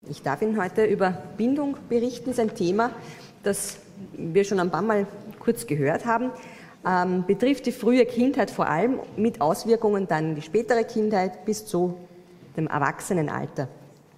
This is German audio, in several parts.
Ich darf Ihnen heute über Bindung berichten. Das ist ein Thema, das wir schon ein paar Mal kurz gehört haben. Betrifft die frühe Kindheit vor allem, mit Auswirkungen dann in die spätere Kindheit bis zu dem Erwachsenenalter.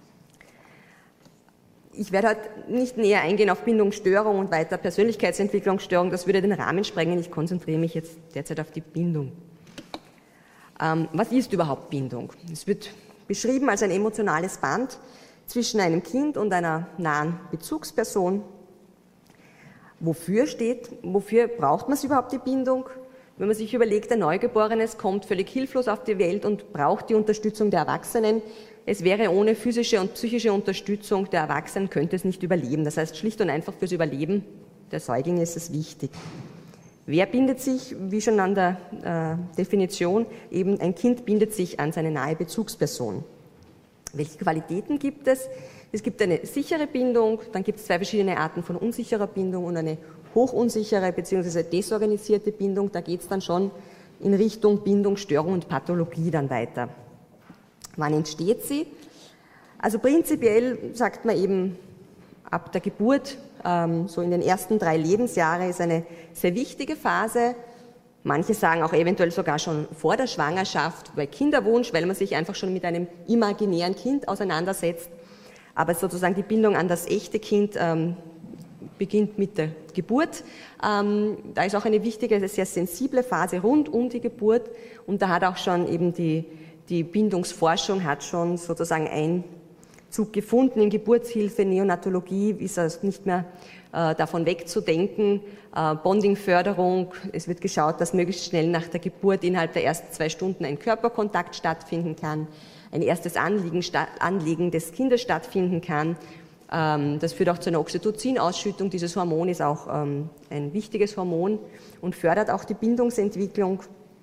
Ich werde heute nicht näher eingehen auf Bindungsstörung und weiter Persönlichkeitsentwicklungsstörung, das würde den Rahmen sprengen. Ich konzentriere mich jetzt derzeit auf die Bindung. Was ist überhaupt Bindung? Es wird beschrieben als ein emotionales Band zwischen einem Kind und einer nahen Bezugsperson. Wofür braucht man überhaupt die Bindung? Wenn man sich überlegt, ein Neugeborenes kommt völlig hilflos auf die Welt und braucht die Unterstützung der Erwachsenen. Es wäre ohne physische und psychische Unterstützung der Erwachsenen, könnte es nicht überleben. Das heißt, schlicht und einfach fürs Überleben der Säuglinge ist es wichtig. Wer bindet sich, wie schon an der Definition, eben ein Kind bindet sich an seine nahe Bezugsperson. Welche Qualitäten gibt es? Es gibt eine sichere Bindung, dann gibt es zwei verschiedene Arten von unsicherer Bindung und eine hochunsichere bzw. desorganisierte Bindung. Da geht es dann schon in Richtung Bindungsstörung und Pathologie dann weiter. Wann entsteht sie? Also prinzipiell sagt man eben ab der Geburt, so in den ersten 3 Lebensjahre ist eine sehr wichtige Phase. Manche sagen auch eventuell sogar schon vor der Schwangerschaft, bei Kinderwunsch, weil man sich einfach schon mit einem imaginären Kind auseinandersetzt. Aber sozusagen die Bindung an das echte Kind beginnt mit der Geburt. Da ist auch eine wichtige, sehr sensible Phase rund um die Geburt. Und da hat auch schon eben die Bindungsforschung hat schon sozusagen Einzug gefunden in Geburtshilfe, Neonatologie, ist es nicht mehr davon wegzudenken, Bondingförderung. Es wird geschaut, dass möglichst schnell nach der Geburt innerhalb der ersten 2 Stunden ein Körperkontakt stattfinden kann, ein erstes Anliegen des Kindes stattfinden kann. Das führt auch zu einer Oxytocin-Ausschüttung. Dieses Hormon ist auch ein wichtiges Hormon und fördert auch die Bindungsentwicklung.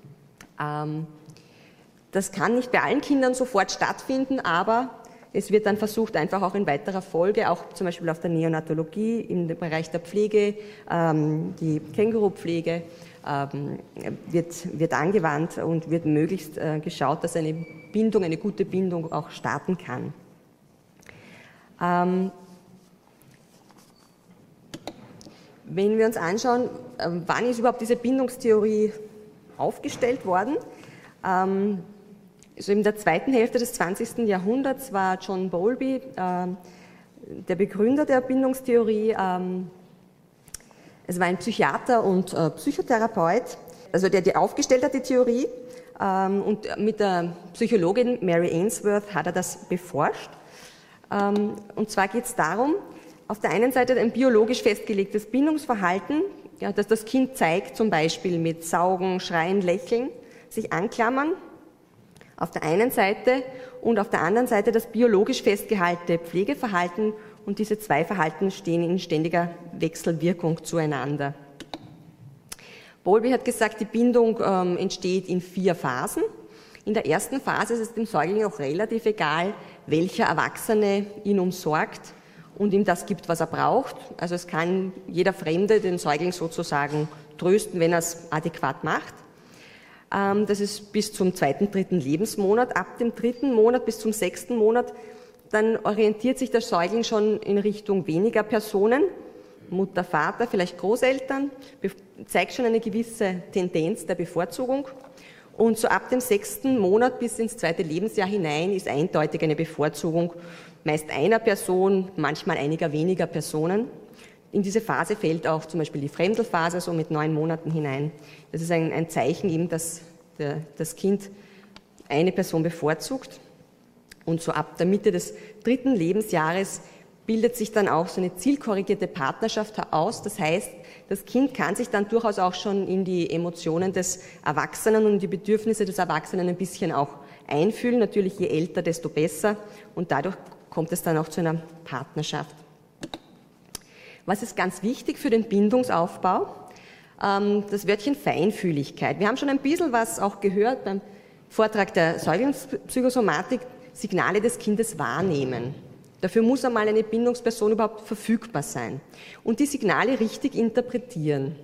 Das kann nicht bei allen Kindern sofort stattfinden, aber es wird dann versucht, einfach auch in weiterer Folge, auch zum Beispiel auf der Neonatologie, im Bereich der Pflege, die Kängurupflege, wird angewandt und wird möglichst geschaut, dass eine gute Bindung auch starten kann. Wenn wir uns anschauen, wann ist überhaupt diese Bindungstheorie aufgestellt worden? Also in der zweiten Hälfte des 20. Jahrhunderts war John Bowlby der Begründer der Bindungstheorie. Es war ein Psychiater und Psychotherapeut, also der die aufgestellt hat, die Theorie. Und mit der Psychologin Mary Ainsworth hat er das beforscht. Und zwar geht es darum, auf der einen Seite ein biologisch festgelegtes Bindungsverhalten, ja, das das Kind zeigt, zum Beispiel mit Saugen, Schreien, Lächeln, sich anklammern, auf der einen Seite und auf der anderen Seite das biologisch festgehaltene Pflegeverhalten, und diese 2 Verhalten stehen in ständiger Wechselwirkung zueinander. Bowlby hat gesagt, die Bindung entsteht in 4 Phasen. In der ersten Phase ist es dem Säugling auch relativ egal, welcher Erwachsene ihn umsorgt und ihm das gibt, was er braucht. Also es kann jeder Fremde den Säugling sozusagen trösten, wenn er es adäquat macht. Das ist bis zum 2., 3. Lebensmonat. Ab dem 3. Monat bis zum 6. Monat, dann orientiert sich der Säugling schon in Richtung weniger Personen, Mutter, Vater, vielleicht Großeltern, zeigt schon eine gewisse Tendenz der Bevorzugung. Und so ab dem 6. Monat bis ins 2. Lebensjahr hinein ist eindeutig eine Bevorzugung, meist einer Person, manchmal einiger weniger Personen. In diese Phase fällt auch zum Beispiel die Fremdelphase, so mit 9 Monaten hinein. Das ist ein Zeichen eben, dass das Kind eine Person bevorzugt. Und so ab der Mitte des 3. Lebensjahres bildet sich dann auch so eine zielkorrigierte Partnerschaft aus. Das heißt, das Kind kann sich dann durchaus auch schon in die Emotionen des Erwachsenen und die Bedürfnisse des Erwachsenen ein bisschen auch einfühlen. Natürlich je älter, desto besser. Und dadurch kommt es dann auch zu einer Partnerschaft. Was ist ganz wichtig für den Bindungsaufbau? Das Wörtchen Feinfühligkeit. Wir haben schon ein bisschen was auch gehört beim Vortrag der Säuglingspsychosomatik, Signale des Kindes wahrnehmen. Dafür muss einmal eine Bindungsperson überhaupt verfügbar sein und die Signale richtig interpretieren.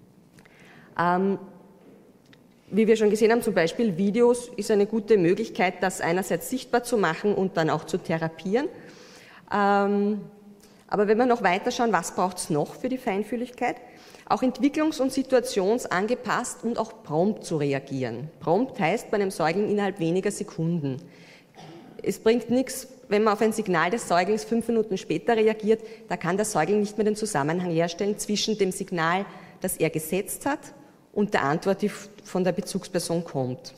Wie wir schon gesehen haben, zum Beispiel Videos ist eine gute Möglichkeit, das einerseits sichtbar zu machen und dann auch zu therapieren. Aber wenn wir noch weiter schauen, was braucht es noch für die Feinfühligkeit? Auch entwicklungs- und situationsangepasst und auch prompt zu reagieren. Prompt heißt bei einem Säugling innerhalb weniger Sekunden. Es bringt nichts, wenn man auf ein Signal des Säuglings 5 Minuten später reagiert, da kann der Säugling nicht mehr den Zusammenhang herstellen zwischen dem Signal, das er gesetzt hat, und der Antwort, die von der Bezugsperson kommt.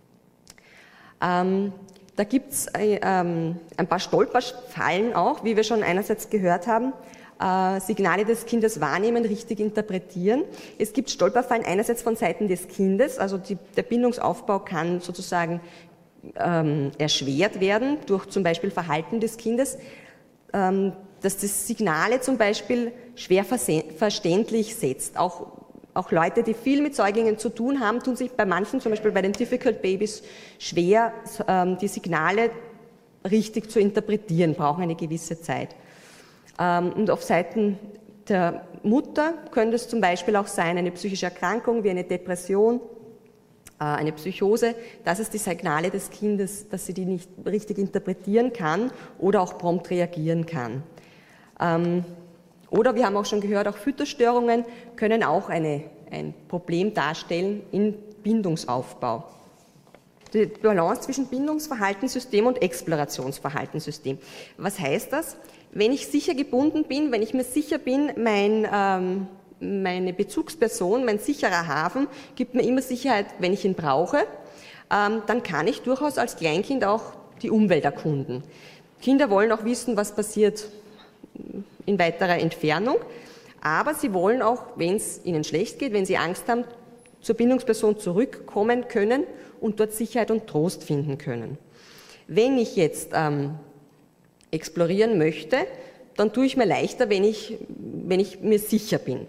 Da gibt es ein paar Stolperfallen auch, wie wir schon einerseits gehört haben. Signale des Kindes wahrnehmen, richtig interpretieren. Es gibt Stolperfallen einerseits von Seiten des Kindes, also der Bindungsaufbau kann sozusagen erschwert werden durch zum Beispiel Verhalten des Kindes, dass das Signale zum Beispiel schwer verständlich setzt. Auch Leute, die viel mit Säuglingen zu tun haben, tun sich bei manchen, zum Beispiel bei den Difficult Babies, schwer, die Signale richtig zu interpretieren, brauchen eine gewisse Zeit. Und auf Seiten der Mutter könnte es zum Beispiel auch sein, eine psychische Erkrankung wie eine Depression, eine Psychose, dass es die Signale des Kindes, dass sie die nicht richtig interpretieren kann oder auch prompt reagieren kann. Oder wir haben auch schon gehört, auch Fütterstörungen können auch ein Problem darstellen im Bindungsaufbau. Die Balance zwischen Bindungsverhaltenssystem und Explorationsverhaltenssystem. Was heißt das? Wenn ich sicher gebunden bin, wenn ich mir sicher bin, meine Bezugsperson, mein sicherer Hafen, gibt mir immer Sicherheit, wenn ich ihn brauche, dann kann ich durchaus als Kleinkind auch die Umwelt erkunden. Kinder wollen auch wissen, was passiert in weiterer Entfernung, aber sie wollen auch, wenn es ihnen schlecht geht, wenn sie Angst haben, zur Bindungsperson zurückkommen können und dort Sicherheit und Trost finden können. Wenn ich jetzt explorieren möchte, dann tue ich mir leichter, wenn ich mir sicher bin.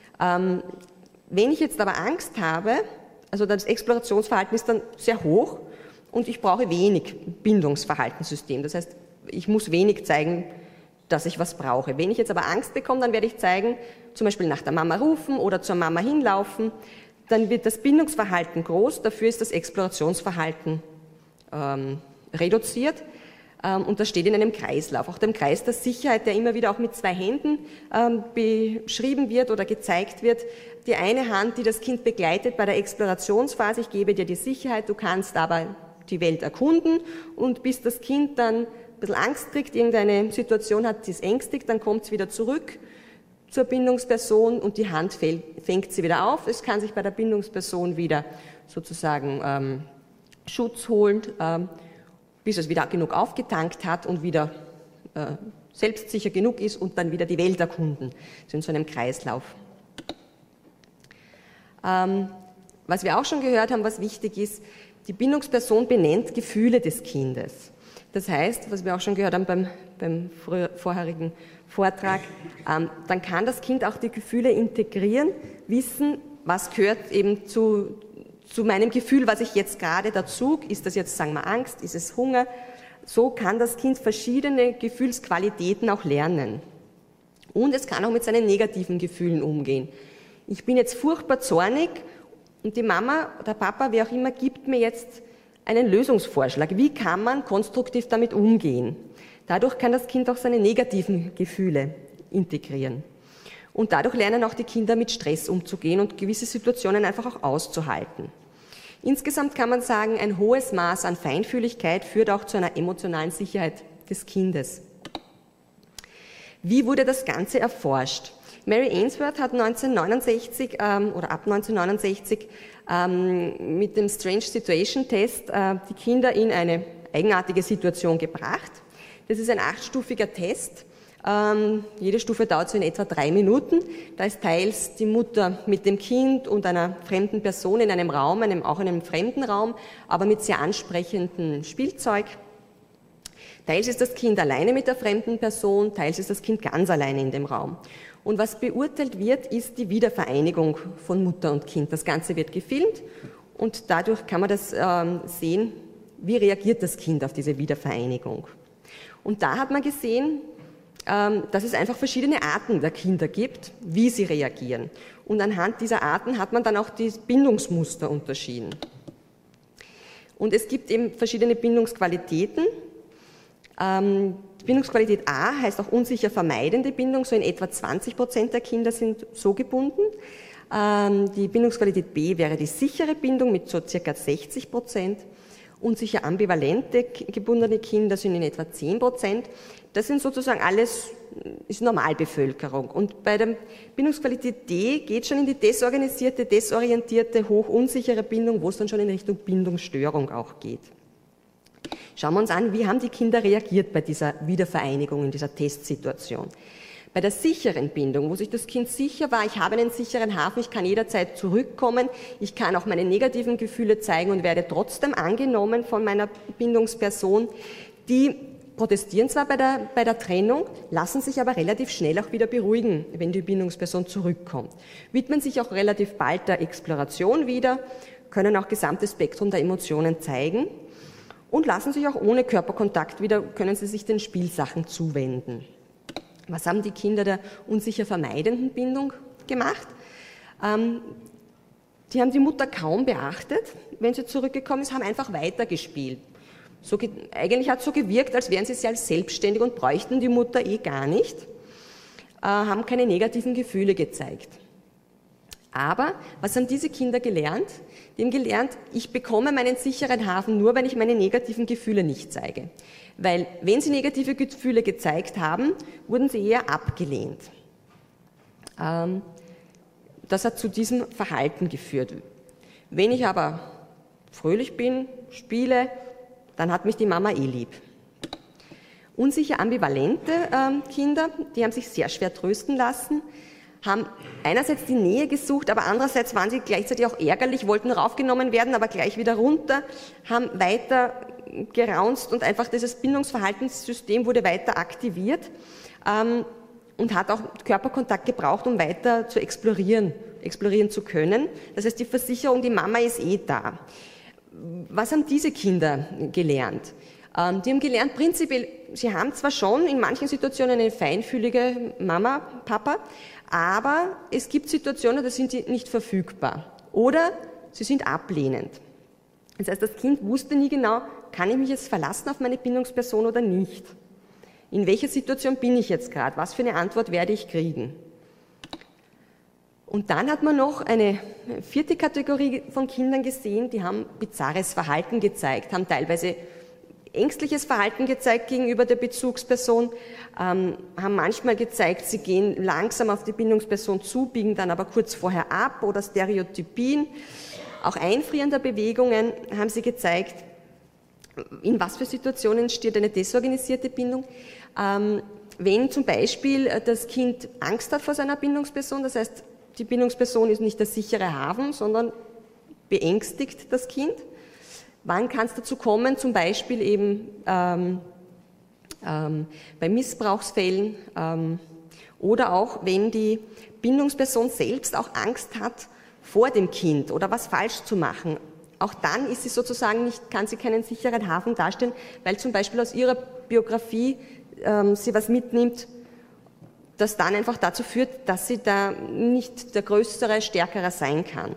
Wenn ich jetzt aber Angst habe, also das Explorationsverhalten ist dann sehr hoch und ich brauche wenig Bindungsverhaltenssystem. Das heißt, ich muss wenig zeigen, dass ich was brauche. Wenn ich jetzt aber Angst bekomme, dann werde ich zeigen, zum Beispiel nach der Mama rufen oder zur Mama hinlaufen. Dann wird das Bindungsverhalten groß, dafür ist das Explorationsverhalten reduziert. Und das steht in einem Kreislauf. Auch dem Kreis der Sicherheit, der immer wieder auch mit 2 Händen beschrieben wird oder gezeigt wird. Die eine Hand, die das Kind begleitet bei der Explorationsphase, ich gebe dir die Sicherheit, du kannst aber die Welt erkunden, und bis das Kind dann ein bisschen Angst kriegt, irgendeine Situation hat, die es ängstigt, dann kommt es wieder zurück zur Bindungsperson und die Hand fängt sie wieder auf. Es kann sich bei der Bindungsperson wieder sozusagen Schutz holen, bis es wieder genug aufgetankt hat und wieder selbstsicher genug ist und dann wieder die Welt erkunden. So in so einem Kreislauf. Was wir auch schon gehört haben, was wichtig ist, die Bindungsperson benennt Gefühle des Kindes. Das heißt, was wir auch schon gehört haben beim vorherigen Vortrag, dann kann das Kind auch die Gefühle integrieren, wissen, was gehört eben zu meinem Gefühl, was ich jetzt gerade dazu, ist das jetzt, sagen wir, Angst, ist es Hunger? So kann das Kind verschiedene Gefühlsqualitäten auch lernen. Und es kann auch mit seinen negativen Gefühlen umgehen. Ich bin jetzt furchtbar zornig und die Mama, der Papa, wer auch immer, gibt mir jetzt einen Lösungsvorschlag. Wie kann man konstruktiv damit umgehen? Dadurch kann das Kind auch seine negativen Gefühle integrieren. Und dadurch lernen auch die Kinder mit Stress umzugehen und gewisse Situationen einfach auch auszuhalten. Insgesamt kann man sagen, ein hohes Maß an Feinfühligkeit führt auch zu einer emotionalen Sicherheit des Kindes. Wie wurde das Ganze erforscht? Mary Ainsworth hat 1969 oder ab 1969 mit dem Strange Situation Test die Kinder in eine eigenartige Situation gebracht. Das ist ein 8-stufiger Test. Jede Stufe dauert so in etwa 3 Minuten. Da ist teils die Mutter mit dem Kind und einer fremden Person in einem Raum, auch in einem fremden Raum, aber mit sehr ansprechendem Spielzeug. Teils ist das Kind alleine mit der fremden Person, teils ist das Kind ganz alleine in dem Raum. Und was beurteilt wird, ist die Wiedervereinigung von Mutter und Kind. Das Ganze wird gefilmt und dadurch kann man das sehen, wie reagiert das Kind auf diese Wiedervereinigung. Und da hat man gesehen, dass es einfach verschiedene Arten der Kinder gibt, wie sie reagieren. Und anhand dieser Arten hat man dann auch die Bindungsmuster unterschieden. Und es gibt eben verschiedene Bindungsqualitäten. Bindungsqualität A heißt auch unsicher vermeidende Bindung, so in etwa 20% der Kinder sind so gebunden. Die Bindungsqualität B wäre die sichere Bindung mit so circa 60%. Unsicher ambivalente gebundene Kinder sind in etwa 10%. Das sind sozusagen alles, ist Normalbevölkerung. Und bei der Bindungsqualität D geht schon in die desorganisierte, desorientierte, hochunsichere Bindung, wo es dann schon in Richtung Bindungsstörung auch geht. Schauen wir uns an, wie haben die Kinder reagiert bei dieser Wiedervereinigung in dieser Testsituation. Bei der sicheren Bindung, wo sich das Kind sicher war, ich habe einen sicheren Hafen, ich kann jederzeit zurückkommen, ich kann auch meine negativen Gefühle zeigen und werde trotzdem angenommen von meiner Bindungsperson. Die protestieren zwar bei der Trennung, lassen sich aber relativ schnell auch wieder beruhigen, wenn die Bindungsperson zurückkommt. Widmen sich auch relativ bald der Exploration wieder, können auch gesamtes Spektrum der Emotionen zeigen und lassen sich auch ohne Körperkontakt wieder, können sie sich den Spielsachen zuwenden. Was haben die Kinder der unsicher vermeidenden Bindung gemacht? Die haben die Mutter kaum beachtet, wenn sie zurückgekommen ist, haben einfach weitergespielt. Eigentlich hat es so gewirkt, als wären sie sehr selbstständig und bräuchten die Mutter gar nicht, haben keine negativen Gefühle gezeigt. Aber was haben diese Kinder gelernt? Die haben gelernt, ich bekomme meinen sicheren Hafen nur, wenn ich meine negativen Gefühle nicht zeige. Weil wenn sie negative Gefühle gezeigt haben, wurden sie eher abgelehnt. Das hat zu diesem Verhalten geführt. Wenn ich aber fröhlich bin, spiele, dann hat mich die Mama lieb. Unsicher ambivalente Kinder, die haben sich sehr schwer trösten lassen, haben einerseits die Nähe gesucht, aber andererseits waren sie gleichzeitig auch ärgerlich, wollten raufgenommen werden, aber gleich wieder runter, haben weiter geraunzt und einfach dieses Bindungsverhaltenssystem wurde weiter aktiviert und hat auch Körperkontakt gebraucht, um weiter zu explorieren zu können. Das heißt, die Versicherung, die Mama ist da. Was haben diese Kinder gelernt? Die haben gelernt, prinzipiell, sie haben zwar schon in manchen Situationen eine feinfühlige Mama, Papa, aber es gibt Situationen, da sind sie nicht verfügbar oder sie sind ablehnend. Das heißt, das Kind wusste nie genau, kann ich mich jetzt verlassen auf meine Bindungsperson oder nicht? In welcher Situation bin ich jetzt gerade? Was für eine Antwort werde ich kriegen? Und dann hat man noch eine vierte Kategorie von Kindern gesehen, die haben bizarres Verhalten gezeigt, haben teilweise ängstliches Verhalten gezeigt gegenüber der Bezugsperson, haben manchmal gezeigt, sie gehen langsam auf die Bindungsperson zu, biegen dann aber kurz vorher ab oder Stereotypien. Auch Einfrieren der Bewegungen haben sie gezeigt. In was für Situationen entsteht eine desorganisierte Bindung? Wenn zum Beispiel das Kind Angst hat vor seiner Bindungsperson, das heißt, die Bindungsperson ist nicht der sichere Hafen, sondern beängstigt das Kind. Wann kann es dazu kommen? Zum Beispiel eben bei Missbrauchsfällen oder auch, wenn die Bindungsperson selbst auch Angst hat vor dem Kind oder was falsch zu machen. Auch dann ist sie sozusagen nicht, kann sie keinen sicheren Hafen darstellen, weil zum Beispiel aus ihrer Biografie sie was mitnimmt, das dann einfach dazu führt, dass sie da nicht der Größere, Stärkere sein kann.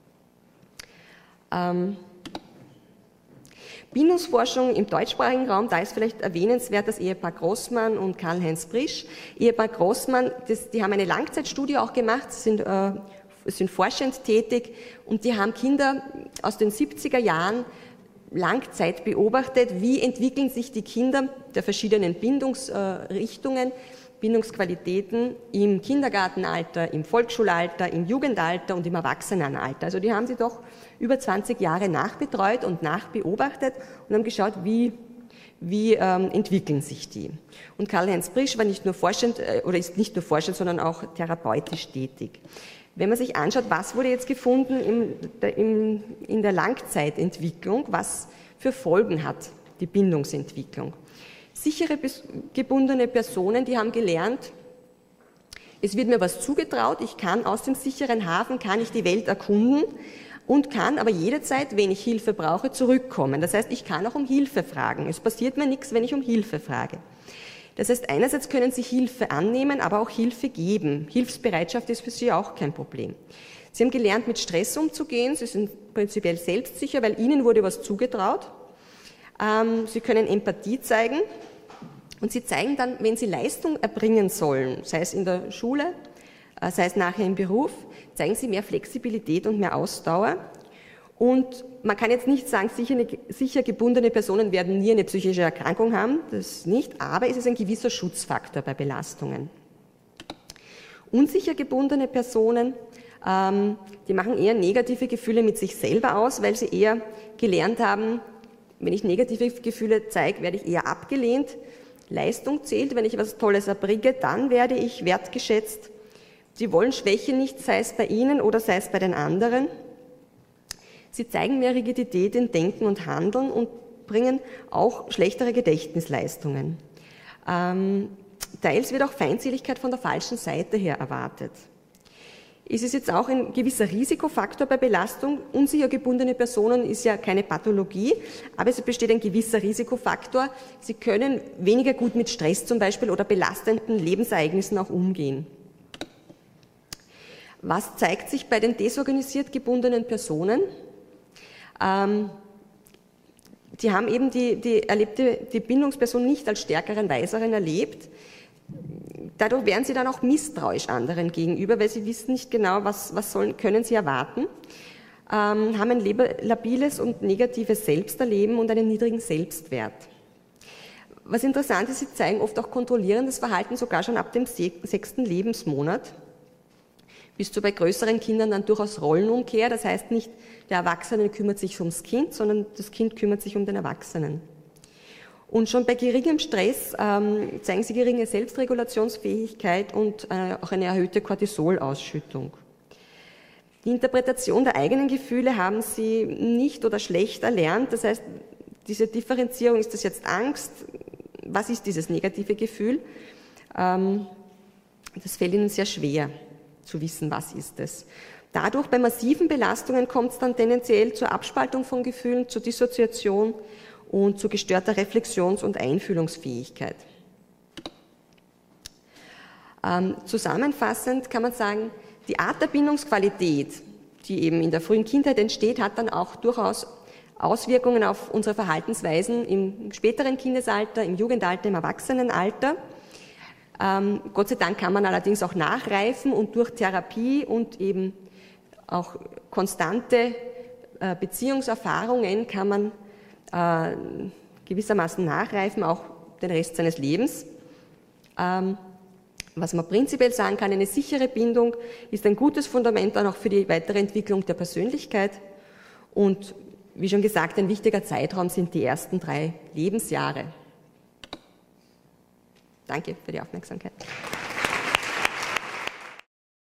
Bindungsforschung im deutschsprachigen Raum, da ist vielleicht erwähnenswert das Ehepaar Grossmann und Karl-Heinz Brisch. Ehepaar Grossmann, die haben eine Langzeitstudie auch gemacht, sind forschend tätig und die haben Kinder aus den 70er Jahren Langzeit beobachtet, wie entwickeln sich die Kinder der verschiedenen Bindungsrichtungen, Bindungsqualitäten im Kindergartenalter, im Volksschulalter, im Jugendalter und im Erwachsenenalter. Also die haben sie doch über 20 Jahre nachbetreut und nachbeobachtet und haben geschaut, wie entwickeln sich die. Und Karl-Heinz Brisch war nicht nur forschend, oder ist nicht nur forschend, sondern auch therapeutisch tätig. Wenn man sich anschaut, was wurde jetzt gefunden in der Langzeitentwicklung, was für Folgen hat die Bindungsentwicklung. Sichere gebundene Personen, die haben gelernt, es wird mir was zugetraut, ich kann aus dem sicheren Hafen, kann ich die Welt erkunden und kann aber jederzeit, wenn ich Hilfe brauche, zurückkommen. Das heißt, ich kann auch um Hilfe fragen. Es passiert mir nichts, wenn ich um Hilfe frage. Das heißt, einerseits können sie Hilfe annehmen, aber auch Hilfe geben. Hilfsbereitschaft ist für sie auch kein Problem. Sie haben gelernt, mit Stress umzugehen. Sie sind prinzipiell selbstsicher, weil ihnen wurde was zugetraut. Sie können Empathie zeigen. Und sie zeigen dann, wenn sie Leistung erbringen sollen, sei es in der Schule, sei es nachher im Beruf, zeigen sie mehr Flexibilität und mehr Ausdauer. Und man kann jetzt nicht sagen, sicher gebundene Personen werden nie eine psychische Erkrankung haben, das nicht, aber es ist ein gewisser Schutzfaktor bei Belastungen. Unsicher gebundene Personen, die machen eher negative Gefühle mit sich selber aus, weil sie eher gelernt haben, wenn ich negative Gefühle zeige, werde ich eher abgelehnt. Leistung zählt, wenn ich etwas Tolles erbringe, dann werde ich wertgeschätzt. Sie wollen Schwäche nicht, sei es bei ihnen oder sei es bei den anderen. Sie zeigen mehr Rigidität in Denken und Handeln und bringen auch schlechtere Gedächtnisleistungen. Teils wird auch Feindseligkeit von der falschen Seite her erwartet. Es ist jetzt auch ein gewisser Risikofaktor bei Belastung. Unsicher gebundene Personen ist ja keine Pathologie, aber es besteht ein gewisser Risikofaktor. Sie können weniger gut mit Stress zum Beispiel oder belastenden Lebensereignissen auch umgehen. Was zeigt sich bei den desorganisiert gebundenen Personen? Die haben eben die Bindungsperson nicht als stärkeren, weiseren erlebt. Dadurch werden sie dann auch misstrauisch anderen gegenüber, weil sie wissen nicht genau, was können sie erwarten, haben ein labiles und negatives Selbsterleben und einen niedrigen Selbstwert. Was interessant ist, sie zeigen oft auch kontrollierendes Verhalten, sogar schon ab dem 6. Lebensmonat. Bis zu bei größeren Kindern dann durchaus Rollenumkehr, das heißt nicht, der Erwachsene kümmert sich ums Kind, sondern das Kind kümmert sich um den Erwachsenen. Und schon bei geringem Stress zeigen sie geringe Selbstregulationsfähigkeit und auch eine erhöhte Cortisolausschüttung. Die Interpretation der eigenen Gefühle haben sie nicht oder schlecht erlernt, das heißt, diese Differenzierung, ist das jetzt Angst, was ist dieses negative Gefühl, das fällt ihnen sehr schwer zu wissen, was ist es. Dadurch, bei massiven Belastungen kommt es dann tendenziell zur Abspaltung von Gefühlen, zur Dissoziation und zu gestörter Reflexions- und Einfühlungsfähigkeit. Zusammenfassend kann man sagen, die Art der Bindungsqualität, die eben in der frühen Kindheit entsteht, hat dann auch durchaus Auswirkungen auf unsere Verhaltensweisen im späteren Kindesalter, im Jugendalter, im Erwachsenenalter. Gott sei Dank kann man allerdings auch nachreifen und durch Therapie und eben auch konstante Beziehungserfahrungen kann man gewissermaßen nachreifen, auch den Rest seines Lebens. Was man prinzipiell sagen kann, eine sichere Bindung ist ein gutes Fundament dann auch für die weitere Entwicklung der Persönlichkeit. Und wie schon gesagt, ein wichtiger Zeitraum sind die ersten 3 Lebensjahre. Danke für die Aufmerksamkeit.